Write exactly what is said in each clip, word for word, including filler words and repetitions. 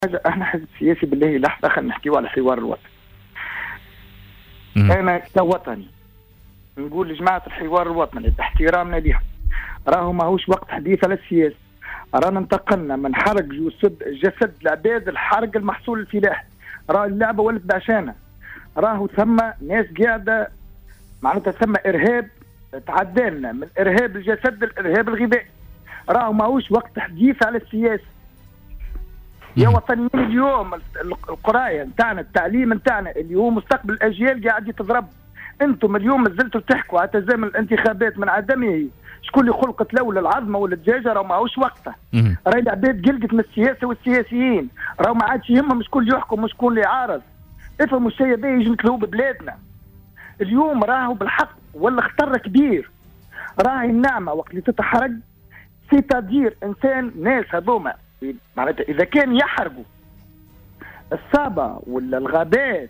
حاجة احنا حزب سياسي بالله لحظة خلينا نحكيو على حوار الوطن. انا كوطني نقول لجماعة الحوار الوطني باحترامنا لهم راهو ماهوش وقت حديث على السياسة. رانا انتقلنا من حرق جسد جسد العباد الحرق المحصول الفلاحي. راه اللعبة ولت بعشانة. راهو ثم ناس قاعدة معناتها ثم ارهاب تعدلنا من ارهاب الجسد للارهاب الغذائي. راهو ماهوش وقت حديث على السياسة. يا وطنيين اليوم القرايه نتاعنا التعليم نتاعنا اللي هو مستقبل الاجيال قاعد يتضرب. انتم اليوم مازلتوا تحكوا على تزامن الانتخابات من عدمه. شكون اللي خلقت لولا العظمه ولا الدجاجه راه ماهوش وقتها. راهي العباد قلقت من السياسه والسياسيين. راه ما عادش يهمهم شكون اللي يحكم وشكون اللي يعارض. افهموا الشيء هذا يجي نتلوه ببلادنا. اليوم راهو بالحق ولا خطر كبير. راهي النعمه وقت اللي تتحرق سيتادير انسان ناس هذوما معناتها اذا كان يحرقوا الصابه ولا الغابات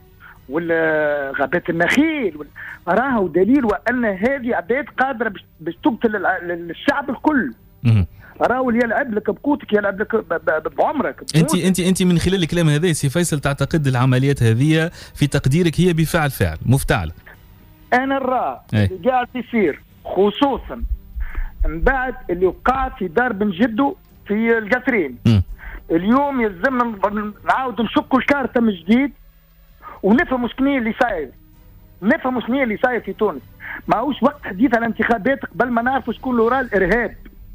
ولا غابات النخيل راهو دليل وان هذه عباد قادره باش تقتل الشعب الكل. راهو اللي يلعب لك بقوتك يلعب لك بعمرك. انت انت انت من خلال الكلام هذا سي فيصل تعتقد العمليات هذه في تقديرك هي بفعل فعل مفتعله؟ انا نرى اللي قاعد يصير خصوصا من بعد اللي وقع في دار بن جدو في القصرين. اليوم يلزمنا نعاود نشكوا الكارتة من جديد ونفهموا شنو اللي صاير. نفهموا شنو اللي صاير في تونس. ماهوش وقت حديث على انتخابات قبل ما نعرفوا شكون اللي وراه الارهاب.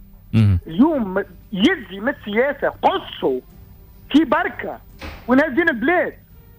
اليوم يزي من السياسه قصوا في بركه ونازلين البلاد.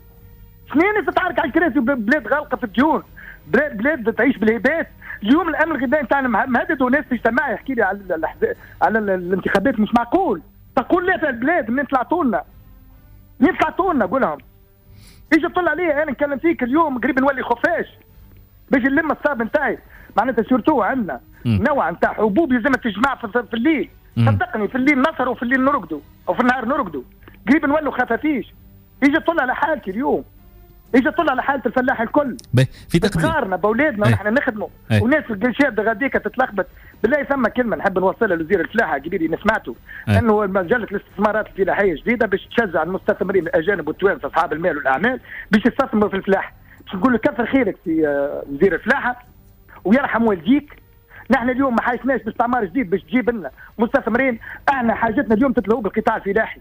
شنو الناس تتعارك على الكراسي بلاد غالقه في الديون. بلاد بلاد تعيش بالهبات. اليوم الامن الغذائي نتاعنا مهدد وناس تجتمع يحكي لي على على الانتخابات مش معقول. تقول لي في البلاد منين طلعتوا لنا؟ منين طلعتوا لنا؟ قول لهم. يجي طلع عليا انا نكلم فيك اليوم قريب نولي خفاش باش نلم الصاب نتاعي. معناتها سورتو عندنا نوع نتاع حبوب يلزمها تجمع في, في الليل. صدقني في الليل نسهروا وفي الليل نرقدوا او في النهار نرقدوا. قريب نولوا خفافيش. يجي طلع على حالتي اليوم. يجي طلع على حاله الفلاح الكل في تقدير صغارنا باولادنا ونحن نخدموا وناس الشاب غاديك تتلخبط. بالله ثم كلمه نحب نوصلها لوزير الفلاحه قبيل سمعته انه مجله الاستثمارات الفلاحيه جديده باش تشجع المستثمرين الاجانب والتوانسه اصحاب المال والاعمال باش يستثمروا في الفلاحه. باش نقول له كثر خيرك في وزير الفلاحه ويرحم والديك. نحن اليوم ما حاجناش باستعمار جديد باش تجيب لنا مستثمرين. احنا حاجتنا اليوم تتلهوا بالقطاع الفلاحي.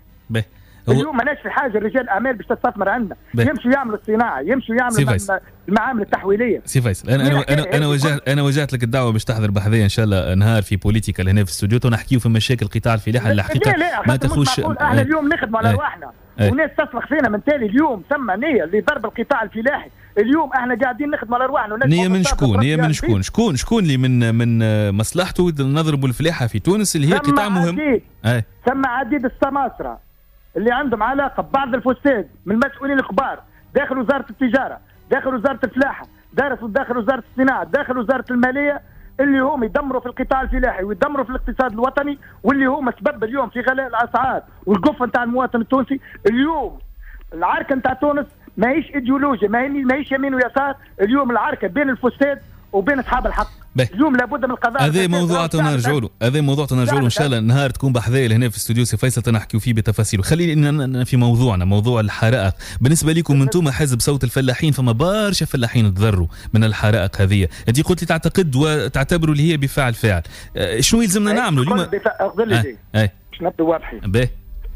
اليوم ماناش في حاجه رجال اعمال باش تستثمر عندنا. يمشوا يعملوا الصناعه يمشوا يعملوا المعامل التحويليه. سي فيصل انا انا انا, أنا وجهت انا وجهت لك الدعوه باش تحضر بحذايا ان شاء الله نهار في بوليتيكال هنا في الاستوديو ونحكيو في مشاكل قطاع الفلاحه اللي الحقيقه ما تخش. احنا اليوم نخدموا على رواحنا وناس تصرخ فينا من تالي. اليوم ثم نيه لضرب القطاع الفلاحي. اليوم احنا قاعدين نخدموا على رواحنا. نيه من شكون؟ نيه من شكون؟ شكون شكون اللي من من مصلحته نضربوا الفلاحه في تونس اللي هي قطاع مهم. ثم عديد السماسره اللي عندهم علاقه ببعض الفساد من المسؤولين الكبار داخل وزاره التجاره داخل وزاره الفلاحه داخل وزاره الصناعه داخل وزاره الماليه اللي هم يدمروا في القطاع الفلاحي ويدمروا في الاقتصاد الوطني واللي هم سبب اليوم في غلاء الاسعار والقف نتاع المواطن التونسي. اليوم العركه نتاع تونس ماهيش ايديولوجيا ماهيش يمين ويسار. اليوم العركه بين الفساد وبين اصحاب الحق. اليوم لابد من القضاء. هذا موضوع نرجعوا له هذا موضوع نرجعوا له ان شاء الله نهار تكون بحذايا هنا في استوديو سي فيصل تنحكيوا فيه بتفاصيله. خلينا في موضوعنا موضوع الحرائق. بالنسبه لكم انتم حزب صوت الفلاحين فما برشا فلاحين تضروا من الحرائق هذه. انت قلت لي تعتقد وتعتبروا اللي هي بفعل فعل. شنو يلزمنا نعملوا اليوم؟ افضل لي باش نبداو واضحين. باهي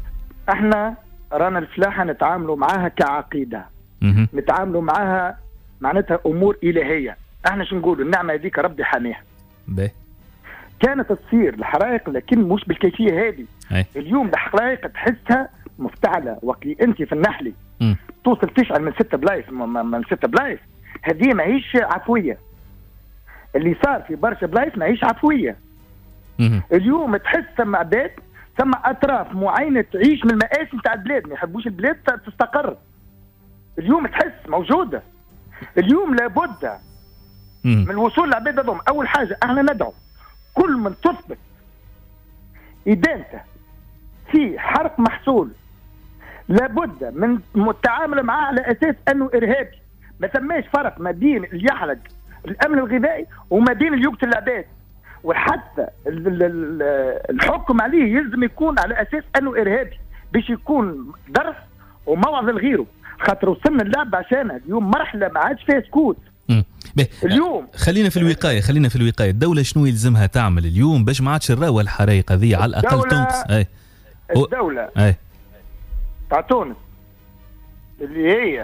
احنا رانا الفلاحه نتعاملوا معاها كعقيده. نتعاملوا معاها معناتها امور الهيه. احنا شو نقولوا النعمه هذيك ربي حاميها. باهي كانت تصير الحرائق لكن مش بالكيفيه هذه. اليوم الحرائق تحسها مفتعله. وقت انت في النحلي م. توصل تشعل من ست بلايص من ست بلايص. هذه ماهيش عفويه. اللي صار في برشا بلايص ماهيش عفويه. م. اليوم تحس ثم عباد ثم اطراف معينه تعيش من المآسي نتاع البلاد ما يحبوش البلاد تستقر. اليوم تحس موجوده. اليوم لابد من الوصول للعباد هذوم. اول حاجه احنا ندعو كل من تثبت ادانته في حرق محصول لابد من التعامل معاه على اساس انه ارهابي. ما ثماش فرق ما بين اللي يحرق الامن الغذائي وما بين اللي يقتل العباد. وحتى الحكم عليه يلزم يكون على اساس انه ارهابي. باش يكون درس وموعظ لغيره، خاطر وصلنا اللعب عشانها اليوم مرحله ما عادش فيها سكوت. اليوم خلينا في الوقايه خلينا في الوقايه الدوله شنو يلزمها تعمل اليوم باش ما عادش نراو الحرايق هذه على الاقل تنقص؟ اي الدوله اي تاع تونس اللي هي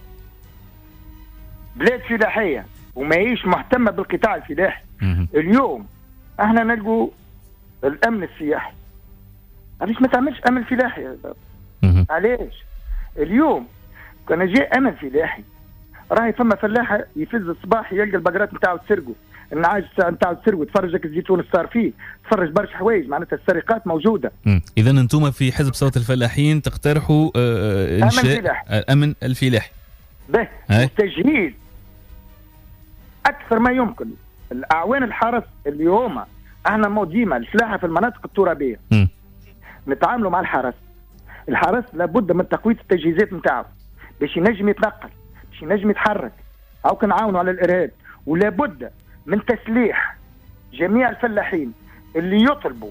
بلاد فلاحيه وماهيش مهتمه بالقطاع الفلاحي، اليوم احنا نلقوا الامن السياحي، علاش ما تعملش امن فلاحي؟ علاش اليوم كان جاء امن فلاحي راهي فما فلاحه يفز الصباح يلقى البقرات نتاعو تسرقوا، النعاج نتاعو تسرقوا، تفرجك الزيتون صار فيه، تفرج برشا حوايج، معناتها السرقات موجوده. اذا انتم في حزب صوت الفلاحين تقترحوا آه انشاء امن الفلاحي. به تجهيز اكثر ما يمكن الاعوان الحرس اللي هما احنا مو ديما الفلاحه في المناطق الترابيه م. نتعاملوا مع الحرس، الحرس لابد من تقويه التجهيزات نتاعو باش ينجم يتنقل، باش ينجم يتحرك، او كنعاونوا على الارهاب، ولابد من تسليح جميع الفلاحين اللي يطلبوا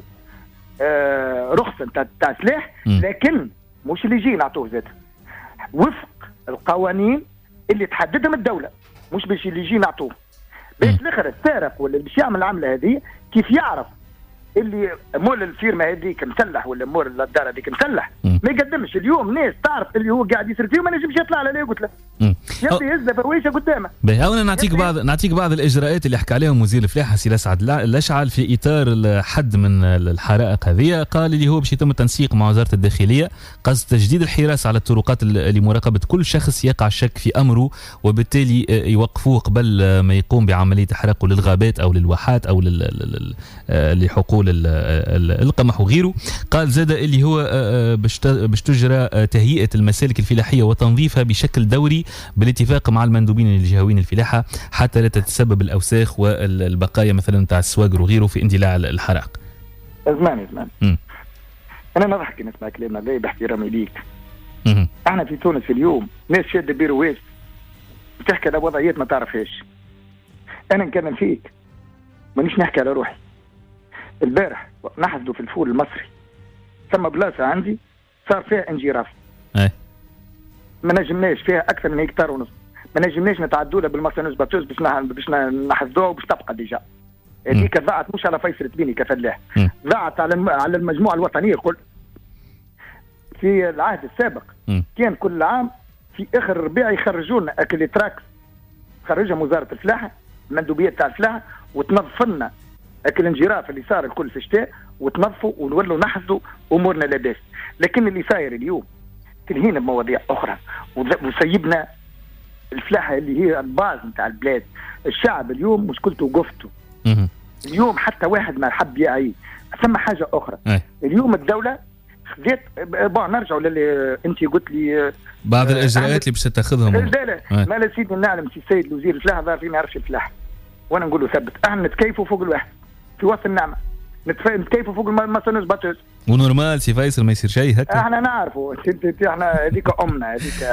آه رخصه تاع سلاح، لكن مش اللي يجي نعطوه زاد وفق القوانين اللي تحددهم الدوله، مش باش اللي يجي نعطوه. باش الاخر السارق ولا باش يعمل العمله هذه كيف يعرف اللي مول الفيرما هذيك مسلح ولا مول الدار هذيك مسلح، ما يقدمش. اليوم ناس تعرف اللي هو قاعد يصير فيه وما نجمش يطلع عليه، قلت له يبدا يهز فوايشه قدامه. باهي انا نعطيك بعض نعطيك بعض الاجراءات اللي حكى عليهم وزير الفلاحه سي الاسعد الاشعل في اطار الحد من الحرائق هذه. قال اللي هو باش يتم التنسيق مع وزاره الداخليه قصد تجديد الحراسه على الطرقات لمراقبه كل شخص يقع الشك في امره، وبالتالي يوقفوه قبل ما يقوم بعمليه احراقه للغابات او للواحات او لحقول القمح وغيره. قال زاد اللي هو باش تجرى تهيئه المسالك الفلاحيه وتنظيفها بشكل دوري بالاتفاق مع المندوبين الجهويين الفلاحه حتى لا تتسبب الاوساخ والبقايا مثلا تاع السواقر وغيره في اندلاع الحرائق. زمان زمان انا نضحك نسمع كلامنا لا باحترامي ليك. احنا في تونس اليوم ناس شاده بيروات بتحكي على وضعيات ما تعرفهاش. انا نكلم فيك مانيش نحكي على روحي. البارح نحصدوا في الفول المصري ثم بلاصه عندي صار فيها انجراف، اي ما نجمناش فيها اكثر من هكتار ونص، ما نجمناش نتعدوا لها بالمصانوس باتوس باش باش نحصدوها وباش تبقى ديجا. هذيك ضاعت مش على فيصل تبيني كفلاح، ضاعت على على المجموعه الوطنيه كل. في العهد السابق م. كان كل عام في اخر الربيع يخرجوا لنا اكل تراكس، خرجها وزاره الفلاحه المندوبيه تاع الفلاحه وتنظف لنا اكل الانجراف اللي صار الكل في الشتاء وتنظفوا ونولوا نحصدوا امورنا لاباس. لكن اللي صاير اليوم تلهينا بمواضيع اخرى وسيبنا الفلاحه اللي هي الباز نتاع البلاد. الشعب اليوم مشكلته وقفته. اليوم حتى واحد ما حب يعي. ثم حاجه اخرى أي. اليوم الدوله خذت بون نرجعوا للي انت قلت لي بعض الاجراءات اللي باش تاخذهم. لا لا ما لا سيدي نعلم سي السيد وزير الفلاحه ظهر فينا يعرفش الفلاحه، وانا نقول له ثبت احنا نتكيفوا فوق الواحد في وسط النعمه، نتكيفوا فوق المصانوس باتوس ونورمال سي فيصل ما يصير شيء هكا. احنا نعرفوا احنا هذيك امنا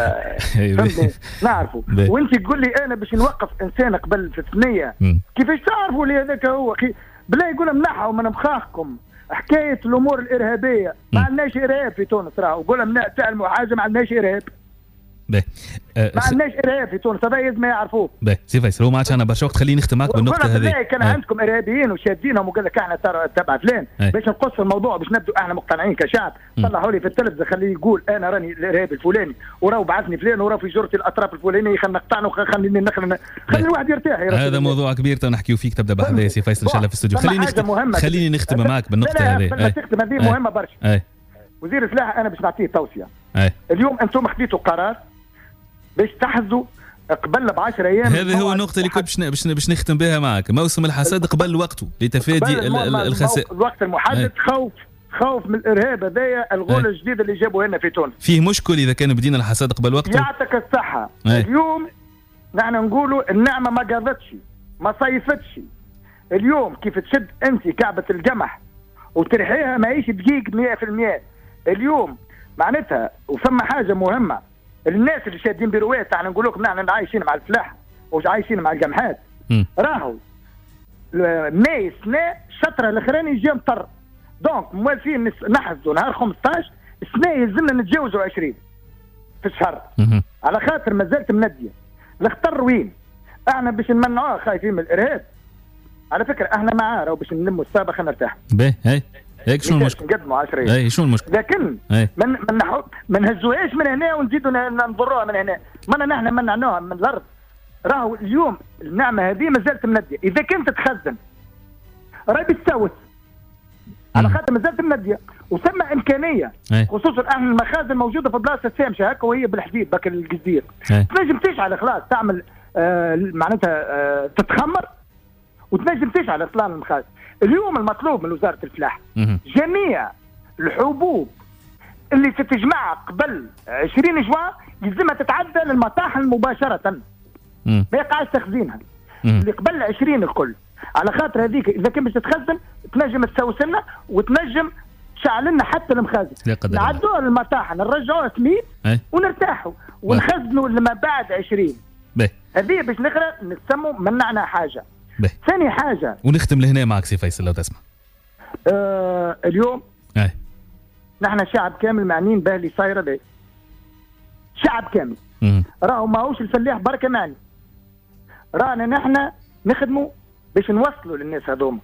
هذيك نعرفوا. وانت تقول لي انا باش نوقف انسان قبل في الثنيه كيفاش تعرفوا لي هذاك هو بلا يقول منحه ومن مخاخكم حكايه الامور الارهابيه. ما عندناش ارهاب في تونس، راهو قول تعلموا حاجه ما عندناش ارهاب. باهي أه ما عندناش ارهاب في تونس، هذا لازم يعرفوه. باهي سي فيصل هو ما عادش انا برشا وقت، خليني نختم معك بالنقطه هذه. كان عندكم ارهابيين وشادينهم وقال لك احنا تبع فلان باش نقص الموضوع باش نبدو احنا مقتنعين كشعب. طلعوا لي في التلفزه خليه يقول انا راني الارهابي الفلاني وراه بعثني فلان وراه في جرتي الاطراف الفلانيه خلينا نقطعنا وخليني نخلي خلي الواحد يرتاح. هذا موضوع كبير تو نحكيو فيك تبدا بحذايا سي فيصل ان شاء الله في الاستوديو. خليني نختم خليني نختم معك بالنقطه هذه. لا تختم هذه مهمه برشا. وزير الفلاحه انا باش نعطيه توصيه. اليوم انتم خديتوا قرار باش تحصدوا قبل ب عشرة ايام. هذا هو النقطه اللي كنت باش باش نختم بها معك. موسم الحصاد قبل وقته لتفادي الخسائر. الوقت المحدد. خوف خوف من الارهاب هذايا الغول الجديد اللي جابوه لنا في تونس. فيه مشكل اذا كان بدينا الحصاد قبل وقته. يعطيك الصحه. أي. اليوم نحن نقولوا النعمه ما قاضتش ما صيفتش. اليوم كيف تشد انت كعبه القمح وترحيها ماهيش دقيق مئة بالمئة. اليوم معناتها وثم حاجه مهمه، الناس اللي شادين بروات احنا نقول لكم نحن عايشين مع الفلاحه ومش عايشين مع القمحات. راهو ماي سنه الشطره الاخراني يجي مطر، دونك موالفين نحصدوا نهار خمسطاش السنه يلزمنا نتجاوزوا عشرين في الشهر على خاطر ما زالت منديه. الخطر وين؟ احنا باش نمنعوها خايفين من الارهاب. على فكره احنا معاه راهو باش نلموا السابق نرتاح. باهي هاي هيك شنو المشكل؟ نقدموا عشرين. اي شنو المشكل؟ لكن من من نحو ما نهزوهاش من هنا ونزيدوا نضروها من هنا. ما نحن منعناها من الارض. راهو اليوم النعمه هذه ما زالت منديه، اذا كنت تخزن راهي بتسوس على خاطر ما زالت منديه وثم امكانيه أي. خصوصا احنا المخازن موجوده في بلاصه سامشه هكا وهي بالحديد بك الجزير تنجم تشعل خلاص تعمل آه معناتها آه تتخمر وتنجم تشعل اصلا المخازن. اليوم المطلوب من وزاره الفلاحه جميع الحبوب اللي تتجمع قبل عشرين جوان يلزمها تتعدى للمطاحن مباشره ما يقعش تخزينها اللي قبل عشرين الكل. على خاطر هذيك اذا كان باش تتخزن تنجم تسوس لنا وتنجم تشعل لنا حتى المخازن نعدوها للمطاحن نرجعوها سميد ونرتاحوا ونخزنوا لما بعد عشرين. هذه باش نقرا نسموا منعنا حاجه. ثاني حاجه ونختم لهنا معك سي فيصل لو تسمح. آه اليوم أي. نحن شعب كامل معنيين به اللي صايره به. شعب كامل راهو ماهوش الفلاح بركه معني. رانا نحن نخدموا باش نوصلوا للناس هذوما.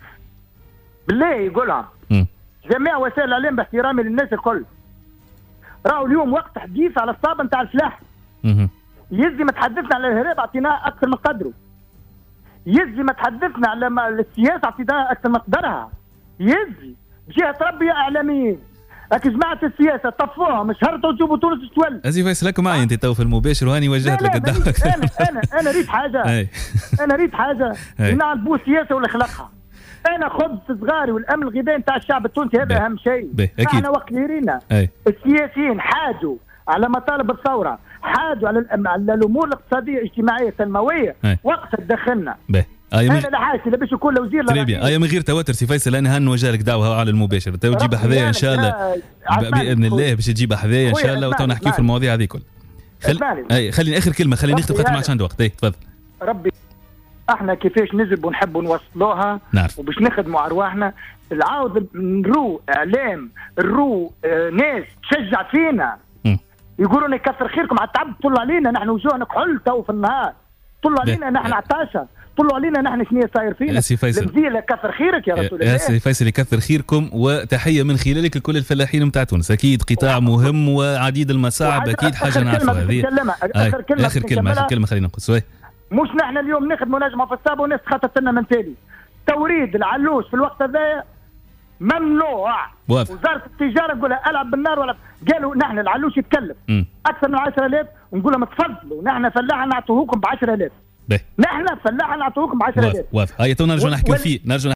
بالله يقولها جميع وسائل الاعلام باحترامي للناس الكل. راهو اليوم وقت حديث على الصابه نتاع الفلاح. يزي ما تحدثنا على الهراب اعطيناه اكثر من قدره. يزي ما تحدثنا على السياسه اعطيناها اكثر من قدرها. يزي جهه ربي اعلاميين هاك جماعه السياسه طفوها مش هرتوا تجيبوا تونس تولي. ازي فيصل لك معي انت تو في المباشر وهاني وجهت لك الدعوه. انا انا انا ريت حاجه انا ريت حاجه نعرفوا السياسه ولا خلقها. انا خبز صغاري والامن الغذائي نتاع الشعب التونسي هذا اهم شيء. احنا وقت اللي رينا السياسيين حاجوا على مطالب الثوره حاجوا على على الامور الاقتصاديه الاجتماعيه التنمويه وقت تدخلنا. انا لا حاجه باش يكون وزير تريبيا اي من غير توتر سي فيصل انا هنوجه لك دعوه على المباشر تو تجيب حذايا ان شاء الله باذن الله باش تجيب حذايا ان شاء الله وتو نحكي في المواضيع هذه كل. خل... اي خليني اخر كلمه خليني نختم خاطر ما عادش عندي وقت. اي تفضل. ربي احنا كيفاش نجب ونحبوا نوصلوها نعرف. وباش نخدموا ارواحنا العاود نرو اعلام نرو آه ناس تشجع فينا م. يقولوا لنا كثر خيركم على التعب طلوا علينا نحن وجوهنا كحل تو في النهار طلوا علينا نحن عطاشة طلوا علينا نحن شنو صاير فينا. سي فيصل المزيلة كثر خيرك يا رسول الله. يا سي فيصل يكثر خيركم وتحية من خلالك لكل الفلاحين نتاع تونس. أكيد قطاع مهم وعديد المصاعب أكيد حاجة نعرفها هذه. آخر كلمة آخر كلمة آخر كلمة خلينا نقول سوي. مش نحن اليوم نخدموا نجمة في الصابة وناس تخطط لنا من تالي. توريد العلوش في الوقت هذا ممنوع. واضح. وزارة التجارة نقولها ألعب بالنار ولا قالوا نحن العلوش يتكلف م. أكثر من عشرة آلاف ونقول لهم تفضلوا نحن فلاحة نعطوهوكم ب عشرة آلاف. نحن فلاحة نعطوهوكم ب عشرة آلاف. واضح. هيا تو نرجع نحكي فيه نرجع